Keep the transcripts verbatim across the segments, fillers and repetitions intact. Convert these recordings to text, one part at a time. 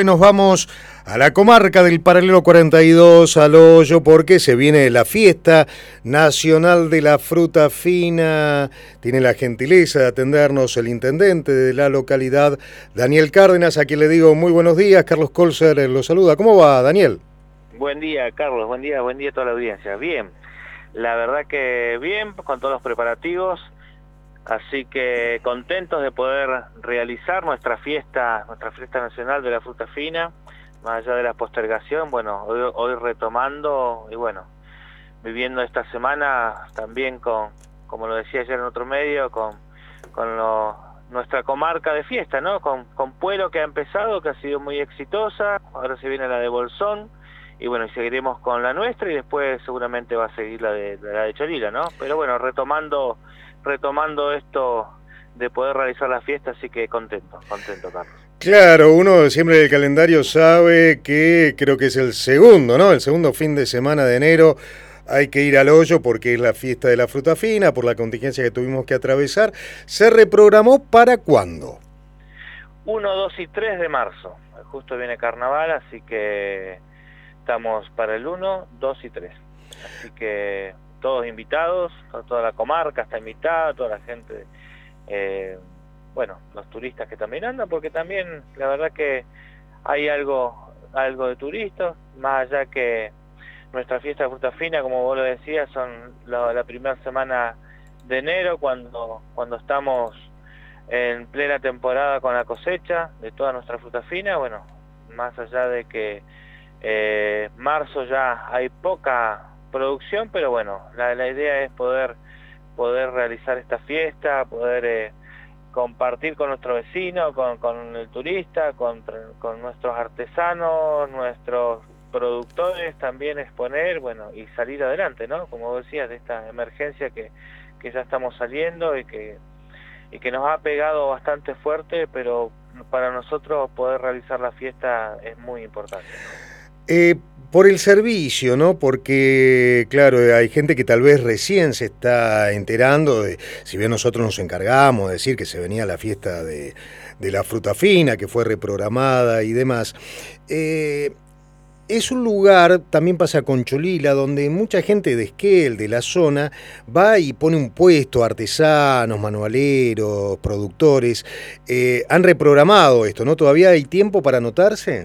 Hoy nos vamos a la comarca del Paralelo cuarenta y dos, al Hoyo, porque se viene la fiesta nacional de la fruta fina. Tiene la gentileza de atendernos el intendente de la localidad, Daniel Cárdenas, a quien le digo muy buenos días. Carlos Colser lo saluda. ¿Cómo va, Daniel? Buen día, Carlos. Buen día, buen día a toda la audiencia. Bien, la verdad que bien, con todos los preparativos. Así que contentos de poder realizar nuestra fiesta, nuestra fiesta nacional de la fruta fina, más allá de la postergación. Bueno, hoy, hoy retomando y bueno, viviendo esta semana también con, como lo decía ayer en otro medio, con, con lo, nuestra comarca de fiesta, ¿no? Con, con Puelo, que ha empezado, que ha sido muy exitosa. Ahora se viene la de Bolsón y bueno, y seguiremos con la nuestra y después seguramente va a seguir la de, la de Cholila, ¿no? Pero bueno, retomando retomando esto de poder realizar la fiesta, así que contento, contento, Carlos. Claro, uno siempre del calendario sabe que creo que es el segundo, ¿no? El segundo fin de semana de enero hay que ir al Hoyo porque es la fiesta de la fruta fina, por la contingencia que tuvimos que atravesar. ¿Se reprogramó para cuándo? uno, dos y tres de marzo, justo viene Carnaval, así que estamos para el uno, dos y tres. Así que todos invitados, toda la comarca está invitada, toda la gente, eh, bueno, los turistas que también andan, porque también la verdad que hay algo algo de turistas, más allá que nuestra fiesta de fruta fina, como vos lo decías, son la, la primera semana de enero, cuando, cuando estamos en plena temporada con la cosecha de toda nuestra fruta fina. Bueno, más allá de que eh, marzo ya hay poca producción, pero bueno, la, la idea es poder poder realizar esta fiesta, poder eh, compartir con nuestro vecino, con, con el turista, con, con nuestros artesanos, nuestros productores, también exponer, bueno, y salir adelante, ¿no? Como decías, de esta emergencia que, que ya estamos saliendo y que, y que nos ha pegado bastante fuerte, pero para nosotros poder realizar la fiesta es muy importante, ¿no? Eh, por el servicio, ¿no? Porque, claro, hay gente que tal vez recién se está enterando de, si bien nosotros nos encargamos de decir que se venía la fiesta de, de la fruta fina, que fue reprogramada y demás, eh, es un lugar, también pasa con Cholila, donde mucha gente de Esquel, de la zona, va y pone un puesto, artesanos, manualeros, productores. Eh, han reprogramado esto, ¿no? ¿Todavía hay tiempo para anotarse?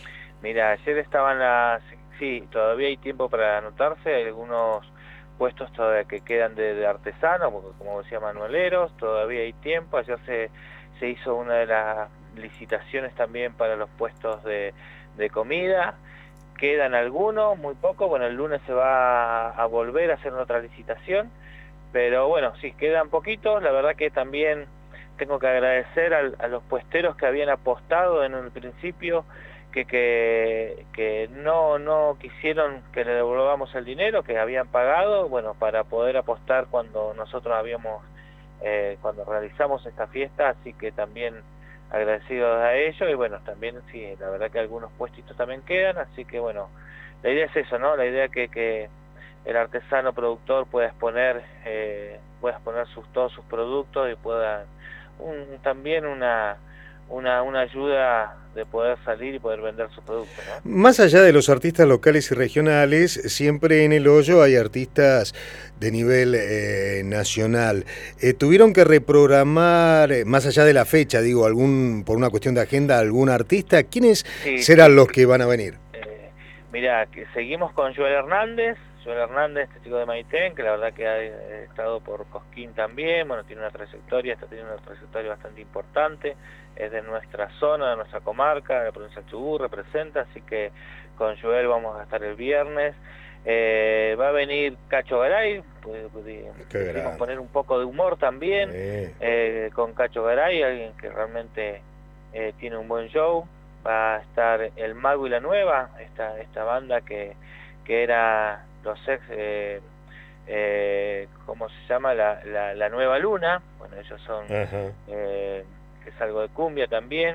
Mira, ayer estaban las... Sí, todavía hay tiempo para anotarse, hay algunos puestos todavía que quedan de, de artesanos, porque como decía, manualeros, todavía hay tiempo. Ayer se, se hizo una de las licitaciones también para los puestos de, de comida, quedan algunos, muy pocos. Bueno, el lunes se va a, a volver a hacer otra licitación, pero bueno, sí, quedan poquitos. La verdad que también tengo que agradecer al, a los puesteros que habían apostado en el principio, que, que, que no, no quisieron que le devolvamos el dinero que habían pagado, bueno, para poder apostar cuando nosotros habíamos, eh, cuando realizamos esta fiesta, así que también agradecidos a ellos. Y bueno, también sí, la verdad que algunos puestitos también quedan, así que bueno, la idea es eso, ¿no? La idea que, que el artesano productor pueda exponer, eh, pueda exponer sus, todos sus productos y pueda un, también una... Una, una ayuda de poder salir y poder vender sus productos, ¿no? Más allá de los artistas locales y regionales, siempre en el Hoyo hay artistas de nivel eh, nacional. Eh, ¿Tuvieron que reprogramar, eh, más allá de la fecha, digo, algún por una cuestión de agenda, algún artista? ¿Quiénes sí, serán sí. los que van a venir? Eh, mira, que seguimos con Joel Hernández, Joel Hernández, este chico de Maitén, que la verdad que ha estado por Cosquín también. Bueno, tiene una trayectoria, está teniendo una trayectoria bastante importante, es de nuestra zona, de nuestra comarca, de la provincia de Chubut, representa, así que con Joel vamos a estar el viernes. Eh, va a venir Cacho Garay, pues, pudimos poner un poco de humor también, eh. Eh, con Cacho Garay, alguien que realmente eh, tiene un buen show. Va a estar El Mago y la Nueva, esta, esta banda que, que era los ex, eh, eh, ¿cómo se llama? La, la, la Nueva Luna. Bueno, ellos son, eh, que es algo de cumbia también.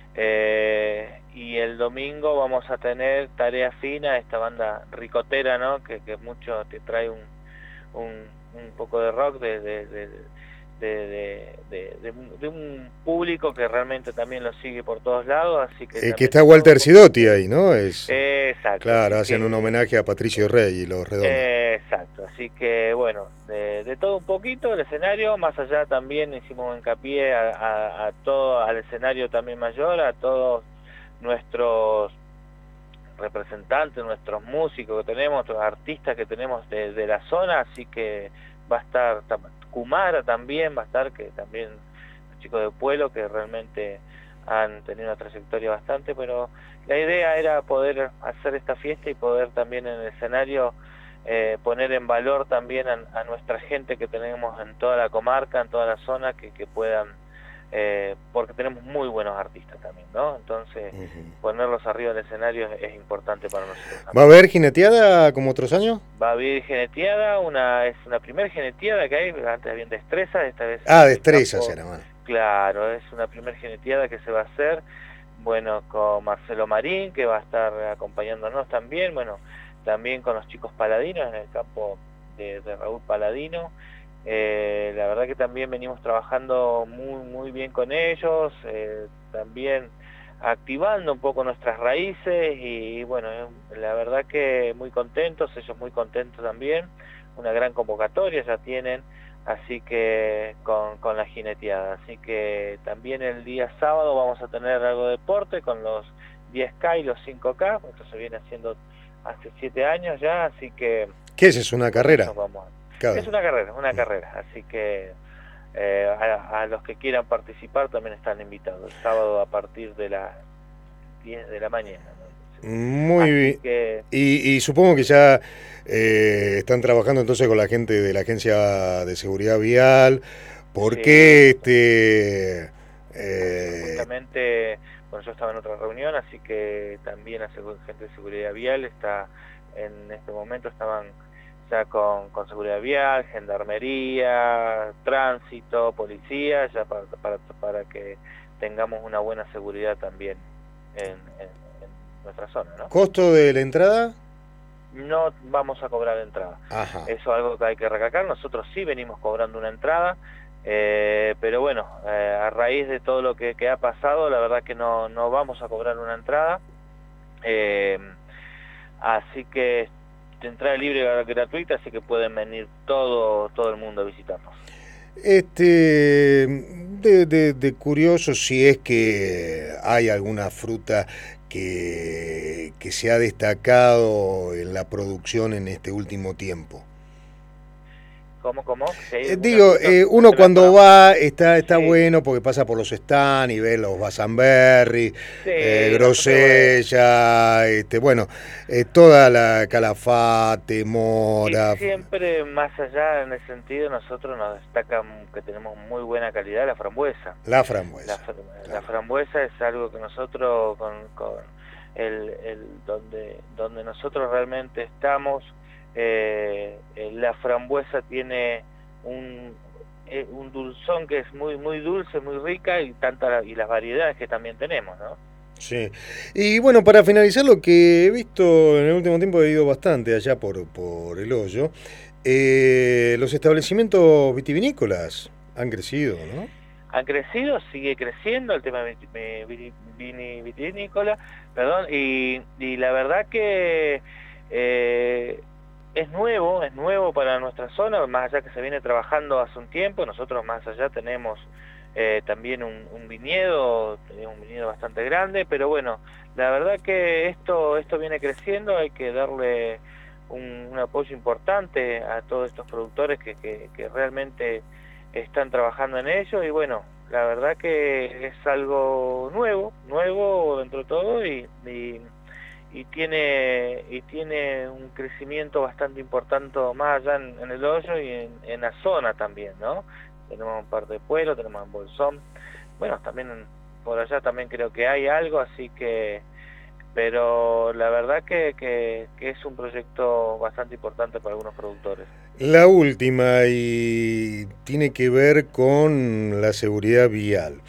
Eh, y el domingo vamos a tener Tarea Fina, esta banda ricotera, ¿no? Que, que mucho te trae un, un, un poco de rock, de, de, de, de, de, de, de, de un público que realmente también lo sigue por todos lados, así que... Eh, que está Walter Sidotti ahí, ¿no? Es, eh, exacto. Claro, hacen que, un homenaje a Patricio Rey y los Redondos. Eh, exacto, así que bueno, de, de todo un poquito el escenario, más allá también hicimos hincapié a, a, a todo, al escenario también mayor, a todos nuestros representantes, nuestros músicos que tenemos, nuestros artistas que tenemos de, de la zona, así que va a estar Kumara también, va a estar, que también los chicos de Pueblo que realmente han tenido una trayectoria bastante, pero la idea era poder hacer esta fiesta y poder también en el escenario eh, poner en valor también a, a nuestra gente que tenemos en toda la comarca, en toda la zona, que, que puedan, eh, porque tenemos muy buenos artistas también, ¿no? Entonces, uh-huh. ponerlos arriba del escenario es, es importante para nosotros también. ¿Va a haber jineteada como otros años? Va a haber jineteada, una, es una primera jineteada que hay, antes había destreza, esta vez... Ah, destrezas era, bueno. Claro, es una primera jineteada que se va a hacer, bueno, con Marcelo Marín, que va a estar acompañándonos también, bueno, también con los chicos paladinos en el campo de, de Raúl Paladino. Eh, la verdad que también venimos trabajando muy, muy bien con ellos, eh, también activando un poco nuestras raíces y, bueno, la verdad que muy contentos, ellos muy contentos también, una gran convocatoria ya tienen. Así que con, con la jineteada, así que también el día sábado vamos a tener algo de deporte con los diez K y los cinco K, esto se viene haciendo hace siete años ya, así que... ¿Qué es? ¿Es una carrera? Vamos a... Es una carrera, una carrera, así que eh, a, a los que quieran participar también están invitados, el sábado a partir de las diez de la mañana, ¿no? Muy bien. Que... Y, y supongo que ya eh, están trabajando entonces con la gente de la Agencia de Seguridad Vial, porque sí. este eh... justamente, bueno, yo estaba en otra reunión, así que también la gente de Seguridad Vial está en este momento, estaban ya con, con Seguridad Vial, Gendarmería, Tránsito, Policía, ya para, para, para que tengamos una buena seguridad también en, en nuestra zona, ¿no? ¿Costo de la entrada? No vamos a cobrar entrada. Ajá. Eso es algo que hay que recalcar. Nosotros sí venimos cobrando una entrada, eh, pero bueno, eh, a raíz de todo lo que, que ha pasado, la verdad que no, no vamos a cobrar una entrada. Eh, así que entrada libre y gratuita, así que pueden venir todo, todo el mundo a visitarnos. Este, de, de, de curioso si es que hay alguna fruta que, que se ha destacado en la producción en este último tiempo. ¿Cómo, cómo? Eh, digo, eh, uno cuando va está está sí. bueno porque pasa por los stands y ve los Basamberry, sí, eh, Grosella, este, bueno, eh, toda la Calafate, Mora. Y siempre más allá en ese sentido nosotros nos destaca que tenemos muy buena calidad la frambuesa. La frambuesa. La, claro. la frambuesa es algo que nosotros con, con el, el donde donde nosotros realmente estamos. Eh, la frambuesa tiene un, eh, un dulzón que es muy muy dulce, muy rica y tanta y las variedades que también tenemos, ¿no? Sí. Y bueno, para finalizar, lo que he visto en el último tiempo, he ido bastante allá por, por el hoyo, eh, los establecimientos vitivinícolas han crecido, ¿no? Han crecido, sigue creciendo el tema vitivinícola, perdón, y, y la verdad que eh, es nuevo, es nuevo para nuestra zona, más allá que se viene trabajando hace un tiempo. Nosotros más allá tenemos eh, también un, un viñedo, tenemos un viñedo bastante grande, pero bueno, la verdad que esto esto viene creciendo, hay que darle un, un apoyo importante a todos estos productores que, que, que realmente están trabajando en ello, y bueno, la verdad que es algo nuevo, nuevo dentro de todo, y, y y tiene y tiene un crecimiento bastante importante más allá en, en el hoyo y en, en la zona también, ¿no? Tenemos un par de pueblos, tenemos en Bolsón, bueno, también por allá también creo que hay algo, así que, pero la verdad que, que, que es un proyecto bastante importante para algunos productores. La última, y tiene que ver con la seguridad vial.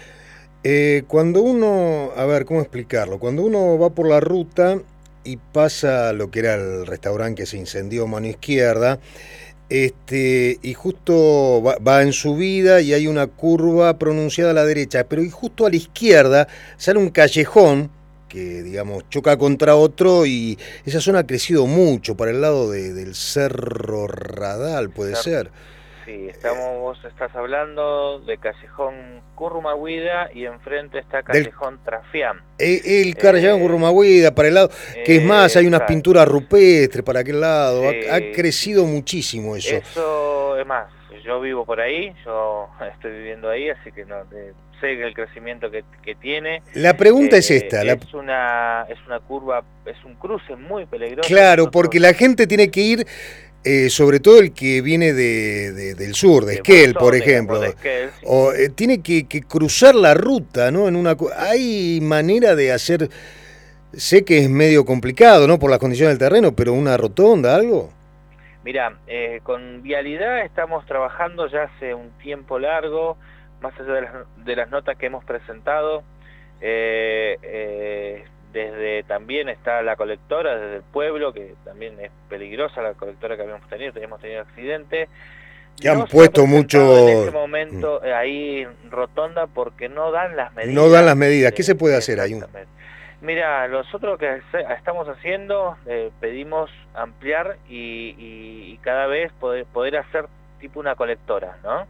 Eh, cuando uno, a ver, ¿cómo explicarlo? Cuando uno va por la ruta y pasa lo que era el restaurante que se incendió a mano izquierda, Este, y justo va, va en subida y hay una curva pronunciada a la derecha, pero y justo a la izquierda sale un callejón que, digamos, choca contra otro y esa zona ha crecido mucho para el lado de, del Cerro Radal, puede ser. Sí, estamos, vos estás hablando de Callejón Currumahuida y enfrente está Callejón del, Trafián. El, el Callejón eh, Currumahuida para el lado, que eh, es más, hay unas exacto. pinturas rupestres para aquel lado, sí, ha, ha crecido muchísimo eso. Eso es más, yo vivo por ahí, yo estoy viviendo ahí, así que no, de, sé el crecimiento que, que tiene. La pregunta eh, es esta. Es, la... una, es una curva, es un cruce muy peligroso. Claro, nosotros... porque la gente tiene que ir... Eh, sobre todo el que viene de, de, del sur, de, de Esquel, Bolsón, por ejemplo, de Esquel, sí. o, eh, tiene que, que cruzar la ruta, ¿no? En una, hay manera de hacer, sé que es medio complicado, ¿no? Por las condiciones del terreno, pero una rotonda, algo. Mira, eh, con Vialidad estamos trabajando ya hace un tiempo largo, más allá de las, de las notas que hemos presentado, eh, eh, desde también está la colectora, desde el pueblo, que también es peligrosa la colectora que habíamos tenido, teníamos tenido accidente. Que han no puesto mucho... En ese momento eh, ahí rotonda porque no dan las medidas. No dan las medidas, ¿qué eh, se puede hacer ahí? Mira, nosotros lo que estamos haciendo, eh, pedimos ampliar y, y, y cada vez poder, poder hacer tipo una colectora, ¿no?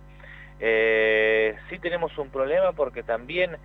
Eh, sí tenemos un problema porque también...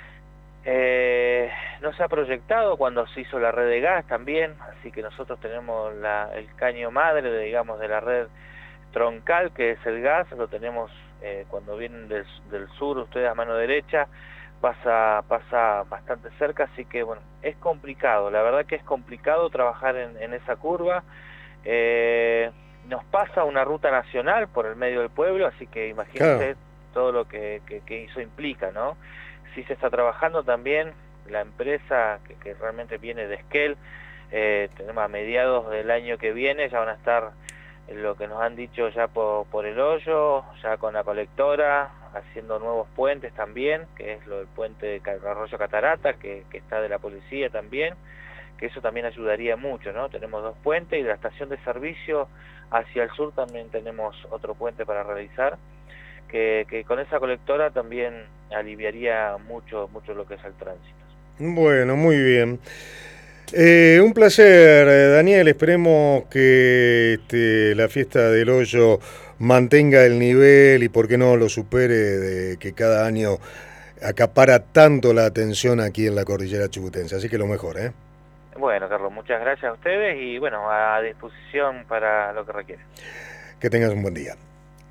Eh, no se ha proyectado cuando se hizo la red de gas también, así que nosotros tenemos la, el caño madre, de, digamos, de la red troncal, que es el gas, lo tenemos eh, cuando vienen del, del sur, ustedes a mano derecha, pasa, pasa bastante cerca, así que bueno, es complicado, la verdad que es complicado trabajar en, en esa curva. Eh, nos pasa una ruta nacional por el medio del pueblo, así que imagínense claro. todo lo que, que, que eso implica, ¿no? Sí se está trabajando también, la empresa que, que realmente viene de Esquel, eh, tenemos a mediados del año que viene, ya van a estar en lo que nos han dicho ya por, por el hoyo, ya con la colectora, haciendo nuevos puentes también, que es lo del puente de Arroyo Catarata, que, que está de la policía también, que eso también ayudaría mucho, ¿no? Tenemos dos puentes y de la estación de servicio hacia el sur también tenemos otro puente para realizar. Que, que con esa colectora también aliviaría mucho mucho lo que es el tránsito. Bueno, muy bien. Eh, un placer, eh, Daniel. Esperemos que este, la fiesta del hoyo mantenga el nivel y, por qué no, lo supere, de que cada año acapara tanto la atención aquí en la cordillera chubutense. Así que lo mejor, ¿eh? Bueno, Carlos, muchas gracias a ustedes y, bueno, a disposición para lo que requiera. Que tengas un buen día.